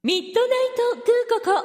ミッドナイトグーココ。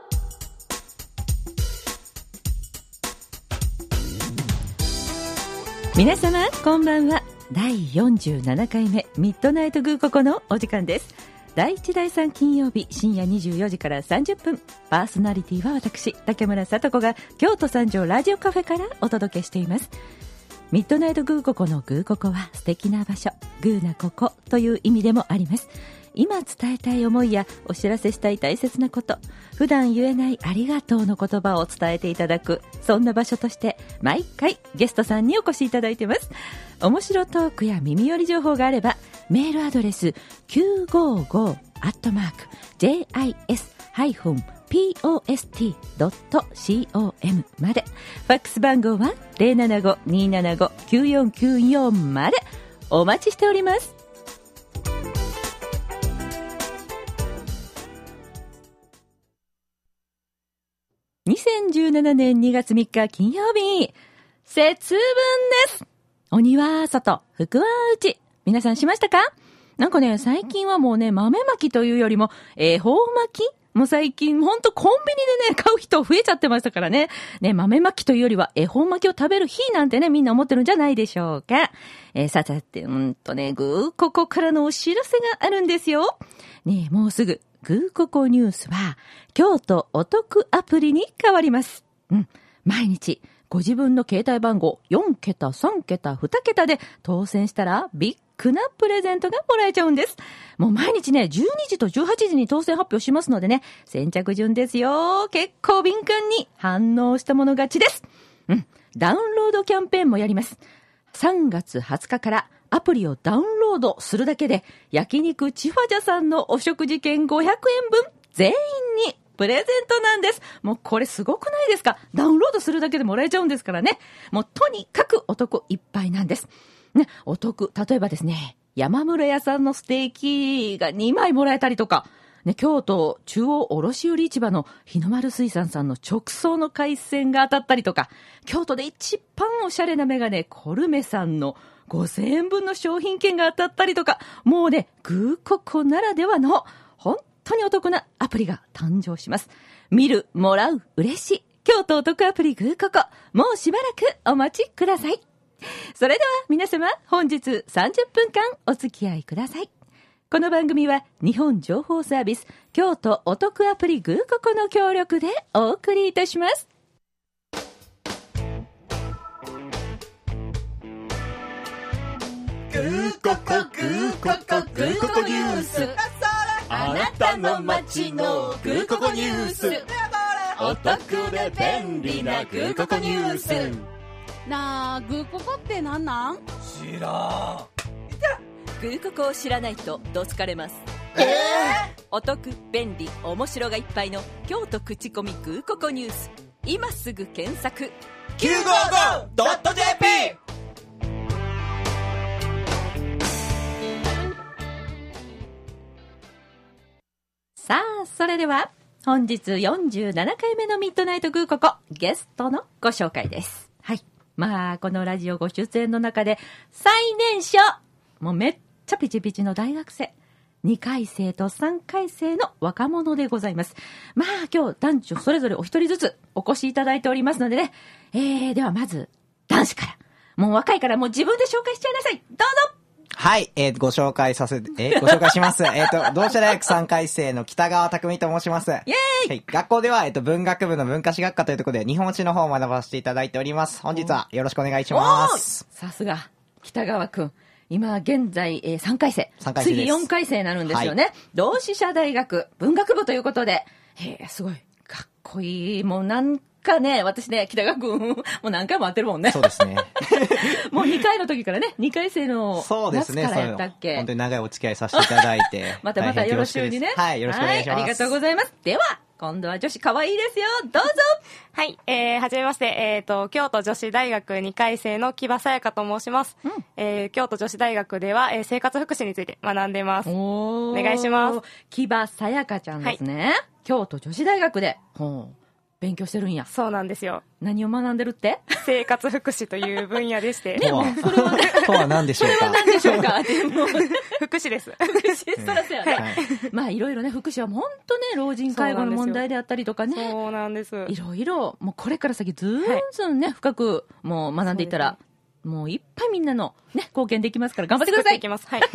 皆様こんばんは。第47回目ミッドナイトグーココのお時間です。第1第3金曜日深夜24時から30分、パーソナリティは私竹村聡子が京都三条ラジオカフェからお届けしています。ミッドナイトグーココのグーココは素敵な場所、グーなここという意味でもあります。今伝えたい思いやお知らせしたい大切なこと、普段言えないありがとうの言葉を伝えていただく、そんな場所として毎回ゲストさんにお越しいただいています。面白トークや耳寄り情報があればメールアドレス 955-post.com まで、ファックス番号は 075-275-9494 までお待ちしております。2017年2月3日金曜日、節分です。鬼は外、福は内。皆さんしましたか？なんかね、最近はもうね、豆まきというよりも恵方巻き、もう最近ほんとコンビニでね買う人増えちゃってましたからね。豆まきというよりは恵方巻きを食べる日なんてね、みんな思ってるんじゃないでしょうか。さてグーココからのお知らせがあるんですよ。もうすぐグーココニュースは京都お得アプリに変わります。毎日ご自分の携帯番号4桁3桁2桁で当選したらビッグなプレゼントがもらえちゃうんです。もう毎日ね、12時と18時に当選発表しますのでね、先着順ですよ。結構敏感に反応したもの勝ちです。ダウンロードキャンペーンもやります。3月20日からアプリをダウンロードするだけで焼肉ちファジャさんのお食事券500円分全員にプレゼントなんです。もうこれすごくないですか？ダウンロードするだけでもらえちゃうんですからね。もうとにかくお得いっぱいなんです。お得、例えばですね、山村屋さんのステーキが2枚もらえたりとか、京都中央卸売市場の日の丸水産さんの直送の海鮮が当たったりとか、京都で一番おしゃれなメガネコルメさんの5000円分の商品券が当たったりとか、もうね、グーココならではの本当にお得なアプリが誕生します。見る、もらう、嬉しい京都お得アプリグーココ、もうしばらくお待ちください。それでは皆様、本日30分間お付き合いください。この番組は日本情報サービス京都お得アプリグーココの協力でお送りいたします。 グーココグーココグーココニュース、あなたの街のグーココニュース、お得で便利なグーココニュース。 なあ、グーココってなんなん？ 知らん。 グーココを知らないとどつかれます。お得、便利、面白がいっぱいの京都口コミグーココニュース、今すぐ検索 955.jp。 さあ、それでは本日47回目のミッドナイトグーココ、ゲストのご紹介です。はい、このラジオご出演の中で最年少、もうめっちゃピチピチの大学生、2回生と3回生の若者でございます。今日男女それぞれお一人ずつお越しいただいておりますのでね、ではまず男子から、もう若いからもう自分で紹介しちゃいなさい。どうぞ。 はい、ご紹介します。同志社大学3回生の北川匠と申します。イエーイ。はい、学校では、文学部の文化史学科というところで日本史の方を学ばせていただいております。本日はよろしくお願いします。 さすが、北川くん。今現在、3回生。 3回生です。 次4回生になるんですよね。 はい、 同志社大学文学部ということで、すごい、かっこいい。もうなんかね、私ね、北川くん、もう何回も会ってるもんね。 そうですね。 もう2回の時からね、2回生の夏からやったっけ。 本当に長いお付き合いさせていただいて。 またよろしゅうにね。 はい、よろしくお願いします。 はい、ありがとうございます。では、今度は女子可愛いですよ。どうぞ。 はい、はじめまして、京都女子大学2回生の木場さやかと申します。京都女子大学では、生活福祉について学んでます。お願いします。 木場さやかちゃんですね。はい、京都女子大学で、 勉強してるんや。 そうなんですよ。 何を学んでるって？ 生活福祉という分野でして。 とは、とは何でしょうか。 何でしょうか。でも福祉です。 福祉、そらそうやね。 はい。 まあいろいろね、福祉は本当ね、老人介護の問題であったりとかね。 そうなんです。 いろいろ、もうこれから先ずんずんね、深くもう学んでいったら、もういっぱいみんなのね、貢献できますから頑張ってください。 いきます。はい。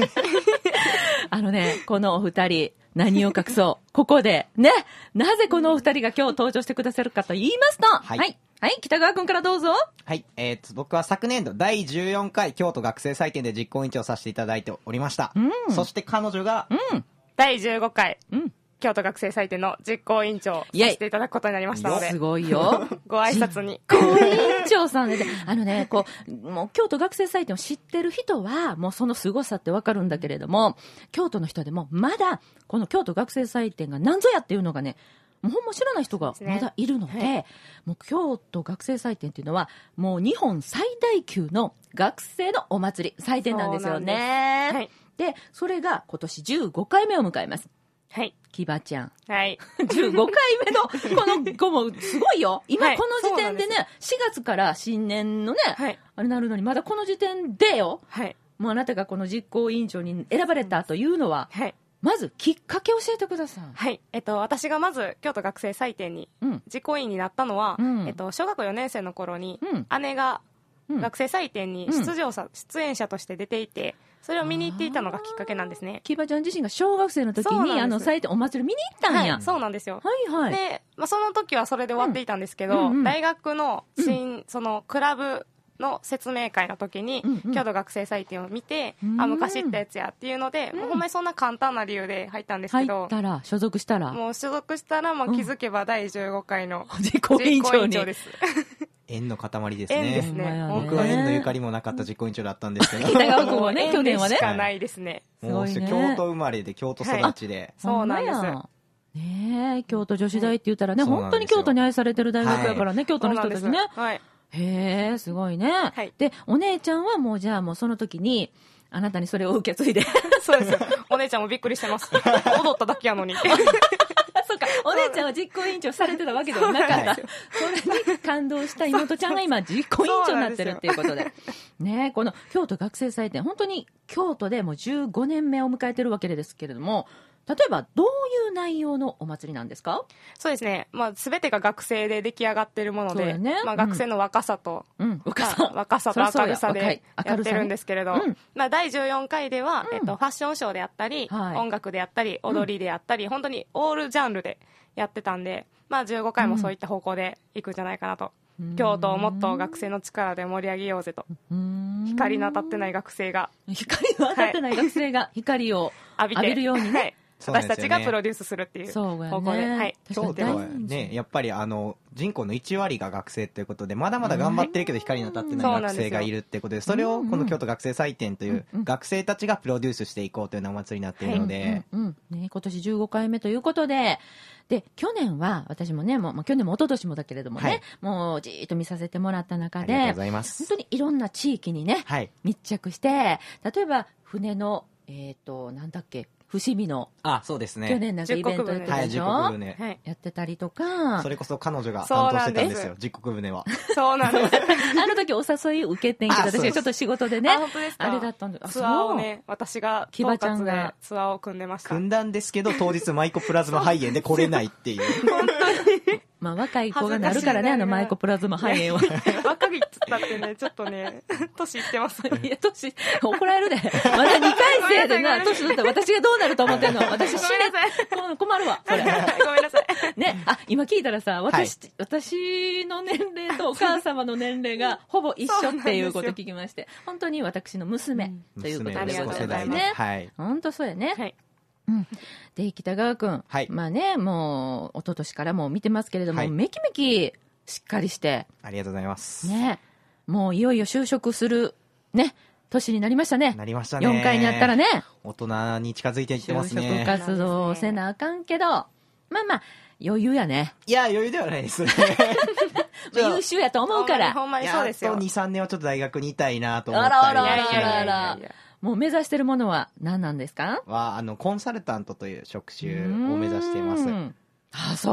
このお二人、何を隠そう。ここで、ね、なぜこのお二人が今日登場してくださるかと言いますと、はい。はい、北川くんからどうぞ。 はい。僕は昨年度第14回京都学生祭典で実行委員長をさせていただいておりました。そして彼女が、 第15回、京都学生祭典の実行委員長をさせていただくことになりましたので。 すごいよ。 ご挨拶に。 実行委員長さんで、もう京都学生祭典を知ってる人は、もうその凄さってわかるんだけれども、京都の人でもまだ、この京都学生祭典が何ぞやっていうのがね、もうほんま知らない人がまだいるので、もう京都学生祭典っていうのは、もう日本最大級の学生のお祭り、祭典なんですよね。はい。で、それが今年15回目を迎えます。 はい。 きばちゃん。 はい。 15回目の、この子もすごいよ。今この時点でね、4月から新年のね、あれなるのに、まだこの時点でよ。はい。もうあなたがこの実行委員長に選ばれたというのは、はい。まずきっかけ教えてください。 はい。私がまず京都学生祭典に実行委員になったのは、小学校4年生の頃に、姉が学生祭典に出演者として出ていて、それを見に行っていたのがきっかけなんですね。 きばちゃん自身が小学生の時に祭典お祭り見に行ったんや。 はい、そうなんですよ。 はいはい。 で、その時はそれで終わっていたんですけど、大学のそのクラブの説明会の時に、京都学生祭典を見て、昔行ったやつやっていうので、もうほんまにそんな簡単な理由で入ったんですけど、 所属したらもう気づけば第15回の実行委員長です。 縁の塊ですね。 縁ですね。 僕は縁のゆかりもなかった実行委員長だったんですけど。 北川君はね、去年はね。 しかないですね。 もう京都生まれで京都育ちで。 そうなんです。 ねえ、京都女子大って言ったらね、本当に京都に愛されてる大学やからね、京都の人たちね。はい。へえ、すごいね。はい。で、お姉ちゃんはもうじゃあもうその時に、あなたにそれを受け継いで。 そうですよ。お姉ちゃんもびっくりしてます。踊っただけやのに。 そうか、お姉ちゃんは実行委員長されてたわけではなかった。それに感動した妹ちゃんが今実行委員長になってるっていうことで。ね、この京都学生祭典、本当に京都でもう15年目を迎えてるわけですけれども、例えばどういう内容のお祭りなんですか？ そうですね。全てが学生で出来上がってるもので、学生の若さと、若さと明るさでやってるんですけれど、第14回では、ファッションショーであったり、音楽であったり、踊りであったり、本当にオールジャンルでやってたんで、15回もそういった方向でいくんじゃないかなと。京都をもっと学生の力で盛り上げようぜと。光の当たってない学生が。 光の当たってない学生が光を浴びるようにね。 私たちがプロデュースするっていう方向で、はい。 京都はね、やっぱり人口の1割が学生ということで、まだまだ頑張ってるけど光の当たってない学生がいるってことで、それをこの京都学生祭典という学生たちがプロデュースしていこうというようなお祭りになっているので、 今年15回目ということで、で、去年は私もね、去年も一昨年もだけれどもね、もうじーっと見させてもらった中で、 ありがとうございます。 本当にいろんな地域にね、密着して、例えば船の、なんだっけ、伏見の、 そうですね。 去年なんかイベントやってたでしょ、やってたりとか。 それこそ彼女が担当してたんですよ、実国船は。 そうなんです。 あの時お誘い受けてんけど、私がちょっと仕事でね。 本当ですか？ あれだったんで。 ツアーをね、私が、 きばちゃんがツアーを組んでました。 組んだんですけど、当日マイコプラズマ肺炎で来れないっていう。 本当に。 若い子がなるからね、マイコプラズマ肺炎は。 若いっつったってね、ちょっとね、年いってます。 いや、年、怒られるで。まだ2回生でな、年だったら私がどうなると思ってんの？私死ね。困るわ、それ。 ごめんなさい。 ね、今聞いたらさ、私の年齢とお母様の年齢がほぼ一緒っていうことを聞きまして、本当に私の娘ということでございますね。はい。本当そうやね。はい。で、北川くん。まあね、もう、一昨年からも見てますけれども、めきめきしっかりして。 ありがとうございます。 ね。もういよいよ就職する、ね、年になりましたね。 なりましたね。 4回になったらね。 大人に近づいていってますね。 就職活動をせなあかんけど、まあ、余裕やね。 いや、余裕ではないです。 優秀やと思うから。 ほんまにそうですよ。 あと2、3年はちょっと大学にいたいなと思ったり。 あら。もう目指してるものは何なんですか？ コンサルタントという職種を目指しています。 そう。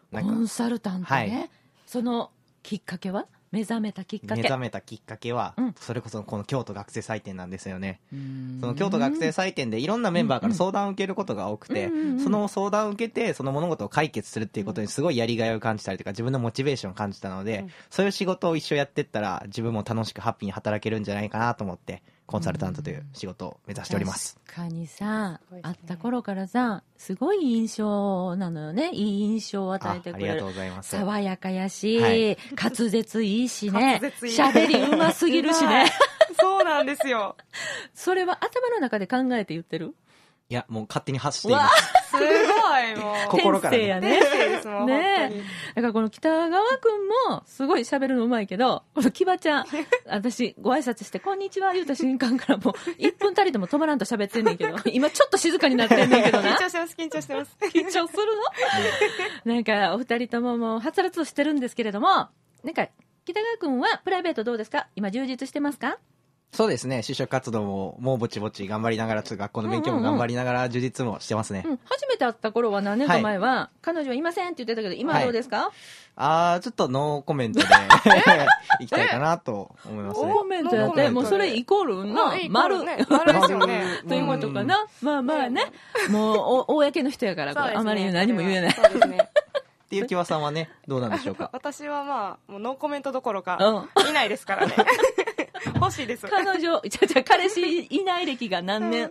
コンサルタントね、はい、そのきっかけは目覚めたきっかけは、それこそこの京都学生祭典なんですよね。その京都学生祭典でいろんなメンバーから相談を受けることが多くて、その相談を受けてその物事を解決するっていうことにすごいやりがいを感じたりとか、自分のモチベーションを感じたので、そういう仕事を一生やってったら自分も楽しくハッピーに働けるんじゃないかなと思って、コンサルタントという仕事を目指しております。 確かにさ、会った頃からさ、すごい印象なのよね。いい印象を与えてくれる。 ありがとうございます。 爽やかやし、はい、滑舌いいしね。喋りうますぎるしね。 そうなんですよ。 それは頭の中で考えて言ってる？ いや、もう勝手に発しています。 すごい、もう。 心から、ね。 天性やね。 天性ですもん。 ねだからこの北川くんも、すごい喋るのうまいけど、この木場ちゃん、私、ご挨拶して、こんにちは言うた瞬間からもう、1分たりとも止まらんと喋ってんねんけど、今ちょっと静かになってんねんけどな。 緊張してます、緊張してます。 緊張するのなんか、お二人とももう、はつらつとしてるんですけれども、なんか、北川くんはプライベートどうですか？今充実してますか？ そうですね。就職活動もぼちぼち頑張りながら、学校の勉強も頑張りながら充実もしてますね。 初めて会った頃は何年か前は、はい、彼女はいませんって言ってたけど、今はどうですか？ はい、ちょっとノーコメントでいきたいかなと思いますね。 ノーコメントやって、もうそれイコールな、丸ですよね。 ということかな。まあまあね。もう、公の人やから、あまり何も言えない。 そうですね。 っていう木場さんはね、どうなんでしょうか？ 私はまあ、もうノーコメントどころか、いないですからね。欲しいです。 彼女、彼氏いない歴が何年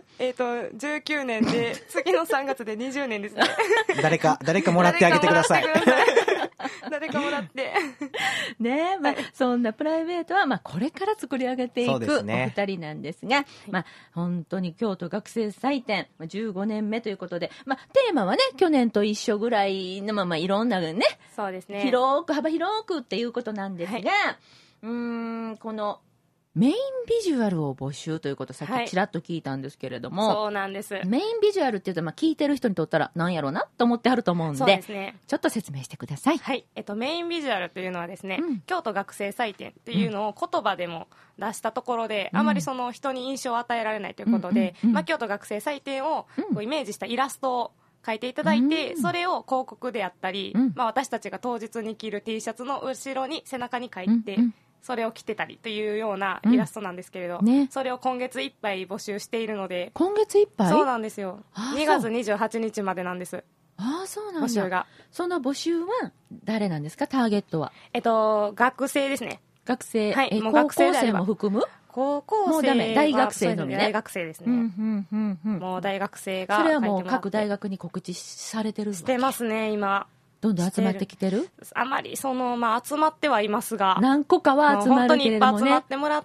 ？19年で、次の3月で20年ですね。 誰かもらってあげてください。 誰かもらって。 ねえ、まあ、そんなプライベートは、まあ、これから作り上げていくお二人なんですが、まあ、本当に京都学生祭典、15年目ということで、まあ、テーマはね、去年と一緒ぐらいの、まあ、いろんなね、 そうですね。 幅広くっていうことなんですが、この、メインビジュアルを募集ということをさっきちらっと聞いたんですけれども、 そうなんです。 メインビジュアルって言うと、まあ、聞いてる人にとったら何やろうなと思ってはると思うんで、そうですね、ちょっと説明してください。 はい。メインビジュアルというのはですね、京都学生祭典っていうのを言葉でも出したところで、あまりその人に印象を与えられないということで、まあ、京都学生祭典をこうイメージしたイラストを書いていただいて、それを広告であったり、まあ、私たちが当日に着る T シャツの後ろに背中に書いて、それを着てたりというようなイラストなんですけれど、それを今月いっぱい募集しているので。 今月いっぱい？ そうなんですよ。2月28日までなんです。 ああ、そうなんだ。 募集が。 その募集は誰なんですか？ターゲットは。 学生ですね。 学生。 はい。 もう高校生も含む？ 高校生もうダメ。大学生のみね。 大学生ですね。もう大学生が。 それはもう各大学に告知されてる？ してますね、今。 どんどん集まってきてる？ あまりまあ、集まってはいますが、 何個かは集まるけれどもね。 本当にいっぱい集まってもらって、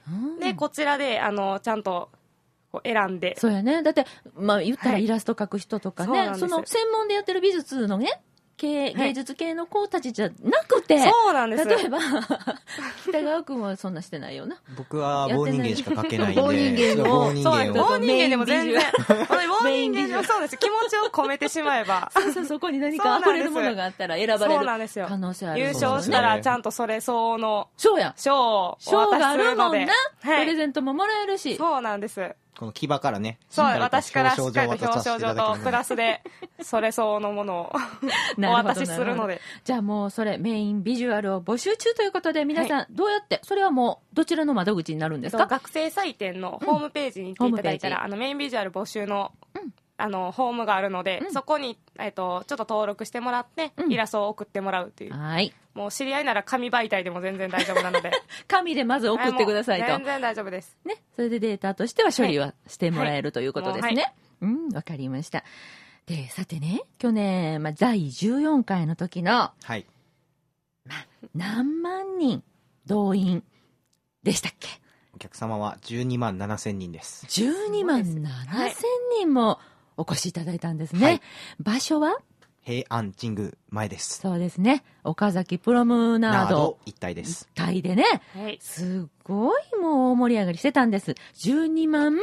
でこちらでちゃんとこう選んで。 そうやね。だってまあ言ったらイラスト描く人とかね、その専門でやってる美術のね、芸術系の子たちじゃなくて、 そうなんです。 例えば北川君はそんなしてないよな。 僕は棒人間しか描けないんで。 棒人間を棒人間でも全然棒人間でもそうです。気持ちを込めてしまえばそこに何か溢れるものがあったら選ばれる可能性ある。 優勝したらちゃんとそれ相応の賞をお渡しするので、 があるもんな。プレゼントももらえるし。 そうなんです。 この木場からね、 そう、私からしっかりと表彰状とプラスでそれ相応のものをお渡しするので。 じゃあもうそれメインビジュアルを募集中ということで、皆さんどうやって、それはもうどちらの窓口になるんですか？ 学生祭典のホームページに行っていただいたら、メインビジュアル募集のホームがあるので、そこにちょっと登録してもらって、イラストを送ってもらうという。 はい。 もう知り合いなら紙媒体でも全然大丈夫なので。 紙でまず送ってくださいと。 全然大丈夫です。 ね。それでデータとしては処理はしてもらえるということですね。わかりました。で、さてね、去年、第14回の時の、 はい。 何万人動員でしたっけ？ お客様は12万7千人です。 12万7千人もお越しいただいたんですね。はい、場所は平安神宮前です。 そうですね。岡崎プロムナード一帯です。 一帯でね、すごいもう盛り上がりしてたんです。12万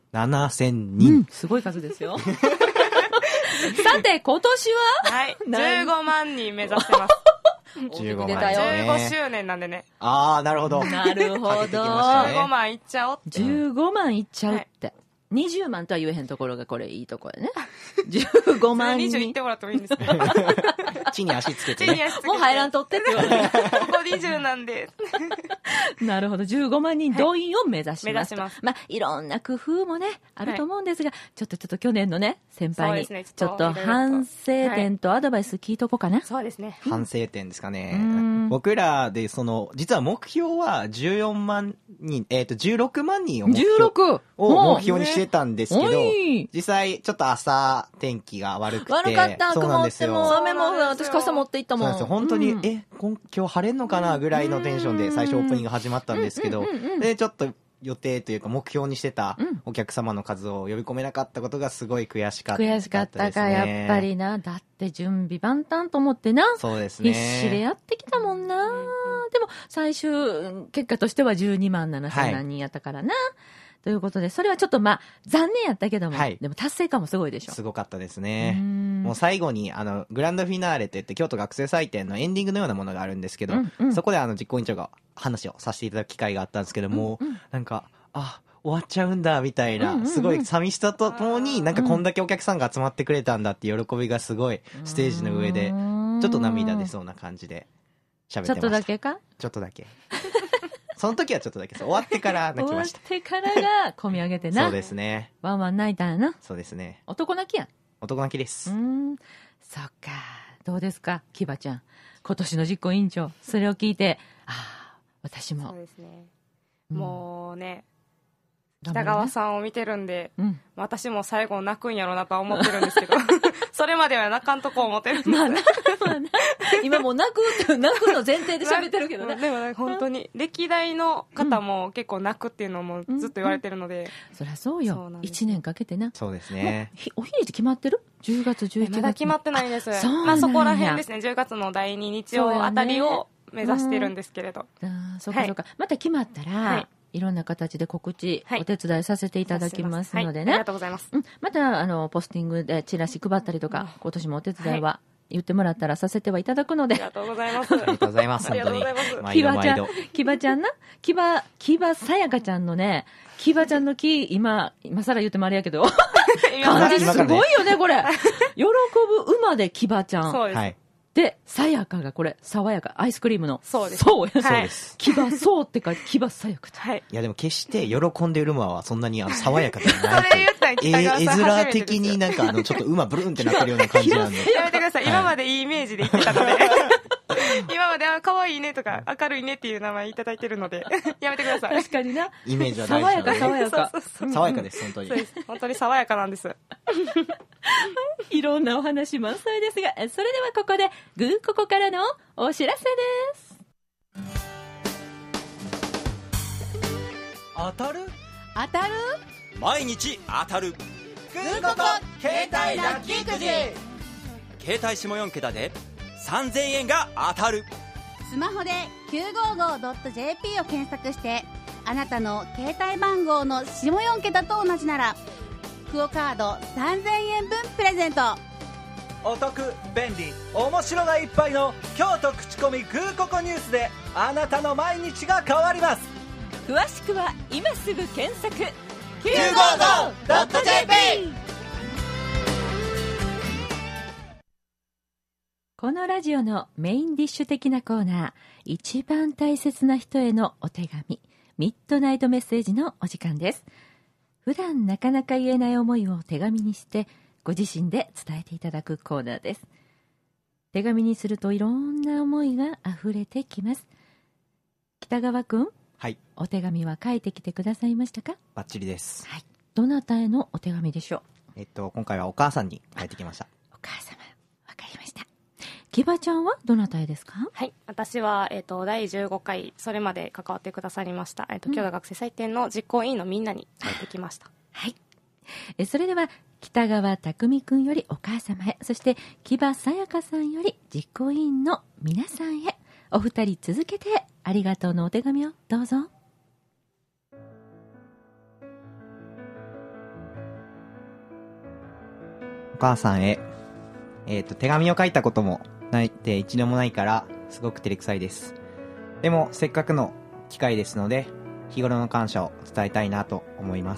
7千人、 すごい数ですよ。さて今年は、 はい、15万人目指してます。 15万、 15周年なんでね。 ああ、なるほど。 なるほど。 15万いっちゃおうって。 15万いっちゃうって。20万とは言えへんところがこれいいところやね。15万人。 20言ってもらってもいいんですか？ 地に足つけてね。 もう入らんとってって言われる。 ここ20なんで。 なるほど。15万人動員を目指します。 目指します。 まあ、いろんな工夫もね、あると思うんですが、ちょっと去年のね、先輩に、ちょっと反省点とアドバイス聞いとこうかな。 そうですね。 反省点ですかね。僕らで、実は目標は14万人、16万人を目標にしてたんですけど、実際ちょっと朝天気が悪くて。 悪かった、曇っても、雨も私傘持って行ったもん。 そうなんですよ。本当に、今日晴れんのかなぐらいのテンションで最初オープニング始まったんですけど、で、ちょっと予定というか目標にしてたお客様の数を呼び込めなかったことがすごい悔しかったですね。 悔しかったか、やっぱりな。だって準備万端と思ってな。 そうですね。 必死でやってきたもんな。でも最終結果としては12万7千何人やったからな。ということで、それはちょっと残念やったけども、でも達成感もすごいでしょ。 すごかったですね。もう最後に、グランドフィナーレといって、京都学生祭典のエンディングのようなものがあるんですけど、そこで実行委員長が話をさせていただく機会があったんですけども、なんか、終わっちゃうんだ、みたいな、すごい寂しさとともに、なんかこんだけお客さんが集まってくれたんだって喜びがすごい、ステージの上で、ちょっと涙出そうな感じで喋ってました。 ちょっとだけか？ ちょっとだけ。その時はちょっとだけ終わってから泣きました。 終わってからが込み上げてな。 そうですね。 ワンワン泣いたんやな。 そうですね。 男泣きやん。 男泣きです。 そっか。どうですか、キバちゃん。今年の実行委員長。それを聞いて、私も。 そうですね。もうね、北川さんを見てるんで、私も最後泣くんやろうなとは思ってるんですけど、それまでは泣かんとこ思ってるんです。 今もう泣くの前提で喋ってるけどね。 でも本当に、歴代の方も結構泣くっていうのもずっと言われてるので。 そりゃそうよ。1年かけてな。 そうですね。 お日にち決まってる ?10 月、11月。 まだ決まってないです。そこら辺ですね。10月の第2日曜あたりを目指してるんですけれど。 そうかそうか。また決まったら、いろんな形で告知、お手伝いさせていただきますのでね。 ありがとうございます。 また、ポスティングでチラシ配ったりとか、今年もお手伝いは言ってもらったらさせてはいただくので。 ありがとうございます。 ありがとうございます。本当に。 キバちゃんな。キバさやかちゃんのね、キバちゃんの今更言ってもあれやけど。漢字すごいよね、これ。喜ぶ馬でキバちゃん。 そうです。 で、さやかがこれ、爽やか、アイスクリームの。 そうです。 そうです。 キバそうって書いて、キバさやかちゃん。 はい。 いやでも決して喜んでいる馬はそんなに爽やかではない。 それ言ったら北川さん絵面的になんかちょっと馬ブルーンってなってるような感じなんで。 やめてください。今までいいイメージで言ってたので。今まで可愛いねとか明るいねっていう名前いただいてるので、やめてください。 確かにな。 イメージは大事なので。 爽やか。 爽やかです、本当に。 そうです。本当に爽やかなんです。 いろんなお話満載ですが、それではここで、グーココからのお知らせです。 当たる毎日当たるグーココ携帯ラッキーくじ。 携帯下4桁で3000円が当たる。 スマホで 955.jp を検索して、あなたの携帯番号の下4桁と同じならクオカード3000円分プレゼント。 お得、便利、面白がいっぱいの京都口コミグーココニュースであなたの毎日が変わります。 詳しくは今すぐ検索 955.jp。 このラジオのメインディッシュ的なコーナー、一番大切な人へのお手紙、ミッドナイトメッセージのお時間です。普段なかなか言えない思いを手紙にしてご自身で伝えていただくコーナーです。手紙にするといろんな思いがあふれてきます。北川くん、 はい、 お手紙は書いてきてくださいましたか？ バッチリです。 はい、どなたへのお手紙でしょう？今回はお母さんに書いてきました。 お母様、わかりました。キバちゃんはどなたへですか？ はい。私は、第15回、それまで関わってくださりました、京都学生祭典の実行委員のみんなに書いてきました。 はい。それでは、北川匠くんよりお母様へ、そして、木場さやかさんより実行委員の皆さんへ、お二人続けてありがとうのお手紙をどうぞ。 お母さんへ、手紙を書いたこともないって一度もないからすごく照れくさいです。でもせっかくの機会ですので日頃の感謝を伝えたいなと思います。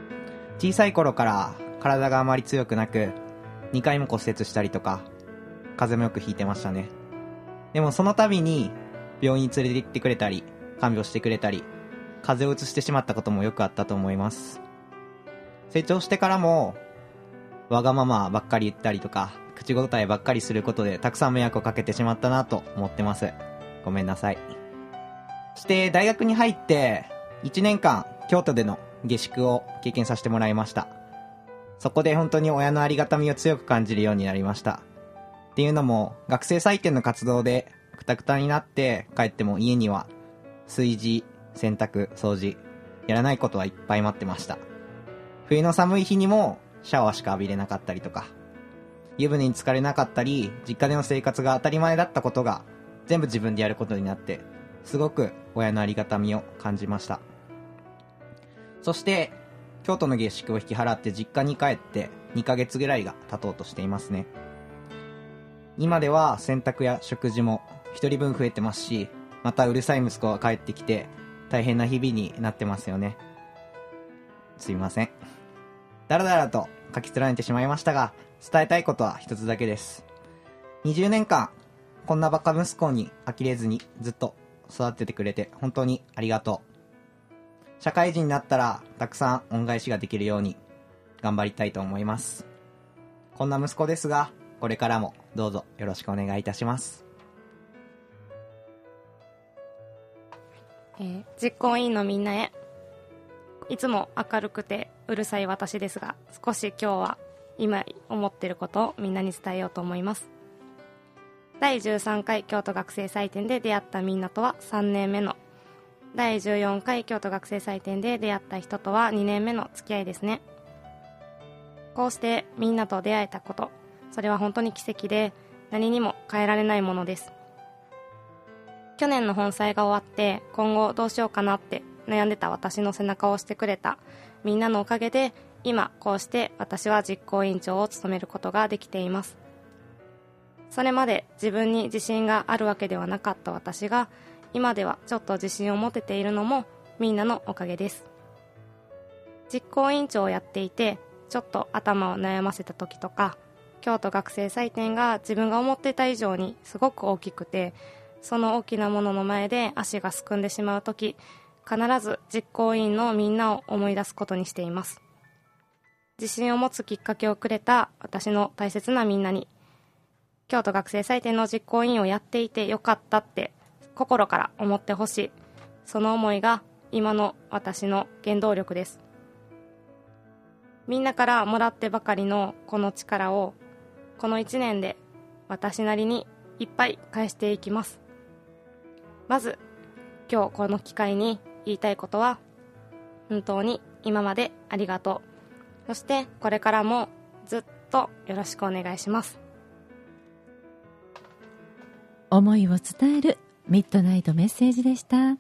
小さい頃から体があまり強くなく2回も骨折したりとか風邪もよくひいてましたね。でもその度に病院に連れて行ってくれたり、看病してくれたり、風邪をうつしてしまったこともよくあったと思います。成長してからもわがままばっかり言ったりとか、口答えばっかりすることでたくさん迷惑をかけてしまったなと思ってます。ごめんなさい。そして大学に入って1年間京都での下宿を経験させてもらいました。そこで本当に親のありがたみを強く感じるようになりました。っていうのも学生採点の活動でクタクタになって帰っても家には炊事、洗濯、掃除、やらないことはいっぱい待ってました。冬の寒い日にもシャワーしか浴びれなかったりとか、湯船に浸かれなかったり、実家での生活が当たり前だったことが全部自分でやることになって、すごく親のありがたみを感じました。そして京都の下宿を引き払って実家に帰って2ヶ月ぐらいが経とうとしていますね。今では洗濯や食事も1人分増えてますし、またうるさい息子が帰ってきて大変な日々になってますよね。すいません。だらだらと書き連ねてしまいましたが、伝えたいことは一つだけです。20年間こんなバカ息子に呆れずにずっと育ててくれて本当にありがとう。社会人になったらたくさん恩返しができるように頑張りたいと思います。こんな息子ですが、これからもどうぞよろしくお願いいたします。 実行委員のみんなへ。いつも明るくてうるさい私ですが、少し今日は今思っていることをみんなに伝えようと思います。第13回京都学生祭典で出会ったみんなとは3年目の、第14回京都学生祭典で出会った人とは2年目の付き合いですね。こうしてみんなと出会えたこと、それは本当に奇跡で何にも変えられないものです。去年の本祭が終わって今後どうしようかなって悩んでた私の背中を押してくれたみんなのおかげで、今こうして私は実行委員長を務めることができています。それまで自分に自信があるわけではなかった私が、今ではちょっと自信を持てているのもみんなのおかげです。実行委員長をやっていてちょっと頭を悩ませた時とか、京都学生祭典が自分が思っていた以上にすごく大きくて、その大きなものの前で足がすくんでしまう時、必ず実行委員のみんなを思い出すことにしています。自信を持つきっかけをくれた私の大切なみんなに、京都学生祭典の実行委員をやっていてよかったって心から思ってほしい。その思いが今の私の原動力です。みんなからもらってばかりのこの力をこの1年で私なりにいっぱい返していきます。まず今日この機会に言いたいことは、本当に今までありがとう。そしてこれからもずっとよろしくお願いします。 思いを伝えるミッドナイトメッセージでした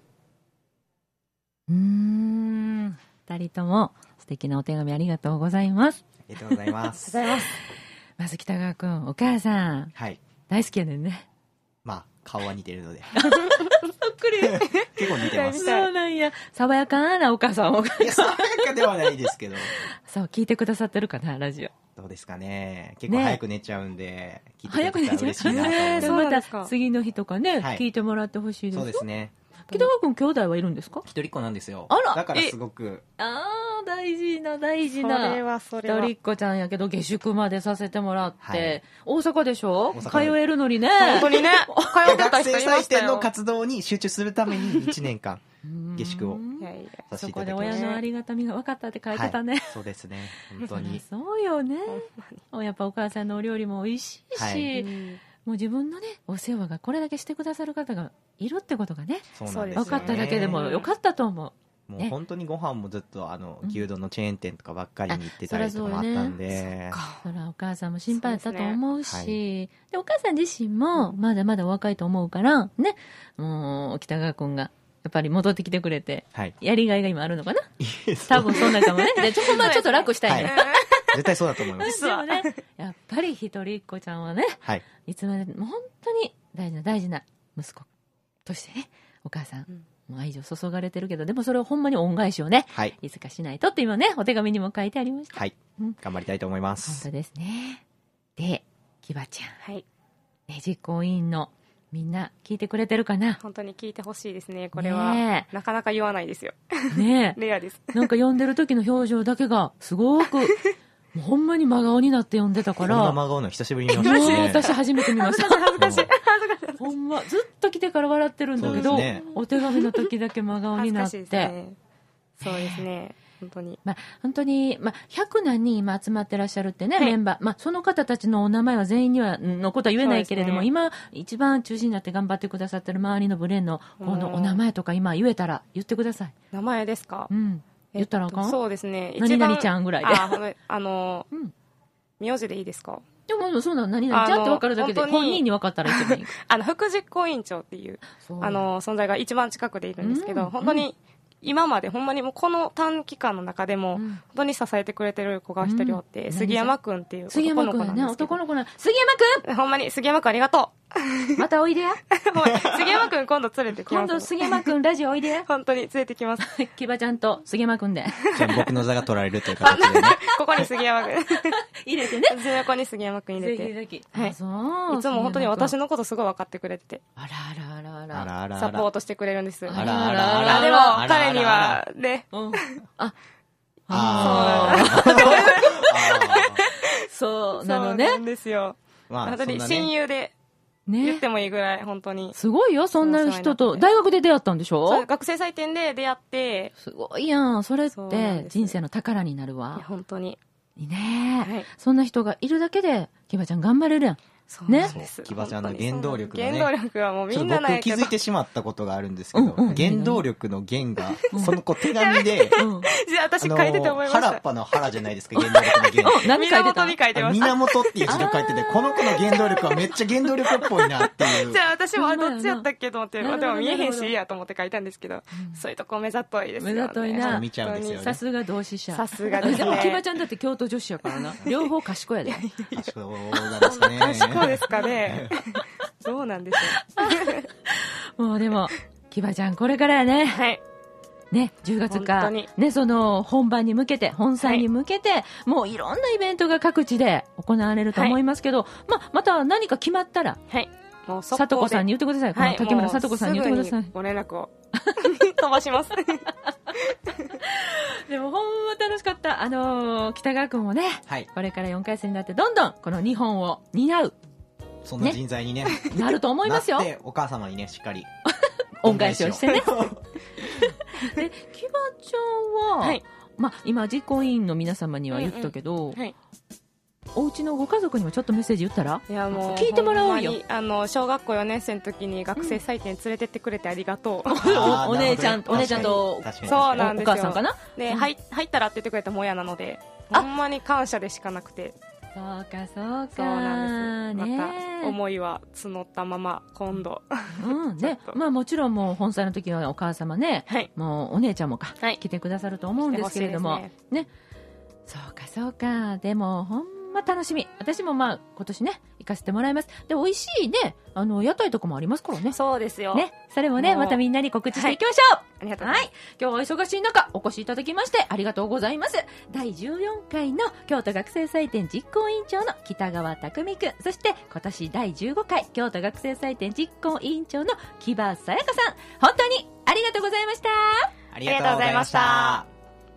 。2人とも素敵なお手紙ありがとうございます。 ありがとうございます。 まず北川くん、お母さん、 はい、 大好きやねんね。 まあ顔は似てるのでそっくり結構似てます。 そうなんや。爽やかなお母さん。 いや、爽やかではないですけどそう、聞いてくださってるかな、ラジオ。 どうですかね。結構早く寝ちゃうんで、聞いてくれたら嬉しいなと思います。 そうまた次の日とかね、聞いてもらってほしいです。 そうですね。 北川くん兄弟はいるんですか？ 一人っ子なんですよ。 あら、 だからすごく。 大事な大事な。 それは一人っ子ちゃんやけど下宿までさせてもらって、はい、大阪でしょ？通えるのにね。 本当にね。通ってた人いましたよ。 学生祭典の活動に集中するために1年間下宿をさせていただきました。 そこで親のありがたみが分かったって書いてたね。 はい、そうですね。本当に。 そうよね。やっぱお母さんのお料理も美味しいし、はい、もう自分のねお世話がこれだけしてくださる方がいるってことがね、 そうなんですよね。 分かっただけでもよかったと思う。 もう本当にご飯もずっと牛丼のチェーン店とかばっかりに行ってたりとかもあったんで、 それはお母さんも心配だったと思うし、でお母さん自身もまだまだお若いと思うからね、もう北川君がやっぱり戻ってきてくれて、はい、やりがいが今あるのかな。多分そんなかもね。でちょっと楽したいね。 絶対そうだと思います。 でもね、やっぱり一人っ子ちゃんはね、はい、いつまでも本当に大事な息子としてね、お母さん、もう愛情注がれてるけど、でもそれをほんまに恩返しをね、はい、いつかしないとって今ね、お手紙にも書いてありました。 はい、頑張りたいと思います。 本当ですね。で、きばちゃん、 はい、 実行委員のみんな聞いてくれてるかな。 本当に聞いてほしいですね。これはなかなか言わないですよ。 ねレアです。 なんか読んでる時の表情だけがすごくもうほんまに真顔になって読んでたから。 こんな真顔の久しぶりに見ましたね。 私初めて見ました。 恥ずかしい。 ほんまずっと来てから笑ってるんだけど、お手紙の時だけ真顔になって。 そうですね。本当に。 本当に、100何人今集まってらっしゃるってね、メンバー。その方たちのお名前は全員のことは言えないけれども、今、一番中心になって頑張ってくださってる周りのブレーンの、このお名前とか今言えたら言ってください。 名前ですか？ 言ったらあかん？ そうですね。 何々ちゃんぐらいで。 名字でいいですか？ でも、そうなの、何々ちゃんって分かるだけで、本人に分かったら一番いい。 副実行委員長っていう、存在が一番近くでいるんですけど、本当に、今までほんまにもうこの短期間の中でも本当に支えてくれてる子が一人おって、杉山くんっていう男の子なんですけど。 男の子な杉山くん、 ほんまに杉山くんありがとう。またおいでや。 杉山くん今度連れてきます。 今度杉山くんラジオおいでや。 本当に連れてきます。 キバちゃんと杉山くんで。 じゃあ僕の座が取られるという形でね。 ここに杉山くん入れてね。 背中に杉山くん入れて。 はい。そう。 いつも本当に私のことすごい分かってくれてて。 あら。 サポートしてくれるんです。 あら。でも彼にはね。 そうなのね。 そうなんですよ。本当に親友で言ってもいいぐらい本当に。 すごいよ、そんな人と。大学で出会ったんでしょ？ そう、学生祭典で出会って。 すごいやん。それって人生の宝になるわ。 本当に。 いいね。そんな人がいるだけで、キバちゃん頑張れるやん。 そうなんです。 キバちゃんの原動力がね。 原動力はもうみんなないけど。 僕気づいてしまったことがあるんですけど、原動力の原が、その手紙で、 じゃあ私書いてて思いました。 原っぱの原じゃないですか、原動力の原。 何書いてた？ 源に書いてました。 源っていう字が書いてて、この子の原動力はめっちゃ原動力っぽいなっていう。 じゃあ私もどっちやったっけと思って、でも見えへんしいいやと思って書いたんですけど、そういうとこ目ざといですよね。 目ざといな。 見ちゃうんですよね。 さすが同志社。 さすがですね。 でもキバちゃんだって京都女子やからな。両方賢いやで。 賢いですね。 賢いですかね。そうなんですよ。もうでも、キバちゃんこれからやね。 はい。 ね、10月か。ね、その本番に向けて、本祭に向けて、もういろんなイベントが各地で行われると思いますけど、また何か決まったら、 はい。 もうさとこさんに言ってください。この竹村さとこさんに言ってください。 ご連絡を飛ばします。 でもほんま楽しかった。北川くんもね、これから4回生になってどんどんこの日本を担う。 そんな人材にね、 なると思いますよ。 で、お母様にね、しっかり恩返しをしてね。で、キバちゃんは、今実行委員の皆様には言ったけど、お家のご家族にもちょっとメッセージ言ったら？ いやもう聞いてもらおうよ。 小学校4年生の時に学生祭典連れてってくれてありがとう。 お姉ちゃんとそうなんですよ。 お母さんかな？ で、入ったらって言ってくれたも親なので、ほんまに感謝でしかなくて。 そうか。 そうなんです。また思いは募ったまま今度。 ね、もちろんもう本祭の時はお母様ね、もうお姉ちゃんも来てくださると思うんですけれども、ね。そうか。でもほんま楽しみ。私も今年ね行かせてもらいます。で美味しいね屋台とかもありますからね。 そうですよ。 ね、それもねまたみんなに告知していきましょう。 ありがとうございます。 今日は忙しい中お越しいただきましてありがとうございます。第14回の京都学生祭典実行委員長の北川匠くん、そして今年第15回京都学生祭典実行委員長の木場さやかさん、本当にありがとうございました。 ありがとうございました。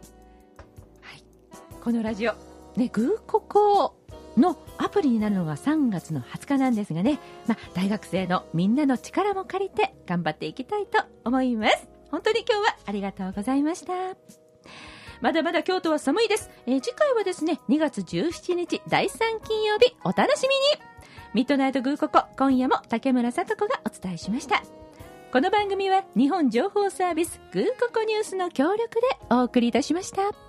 このラジオね、グーココのアプリになるのが3月の20日なんですがね、大学生のみんなの力も借りて頑張っていきたいと思います。本当に今日はありがとうございました。まだまだ京都は寒いです。次回はですね、2月17日第3金曜日、お楽しみに。ミッドナイトグーココ、今夜も竹村さと子がお伝えしました。この番組は日本情報サービスグーココニュースの協力でお送りいたしました。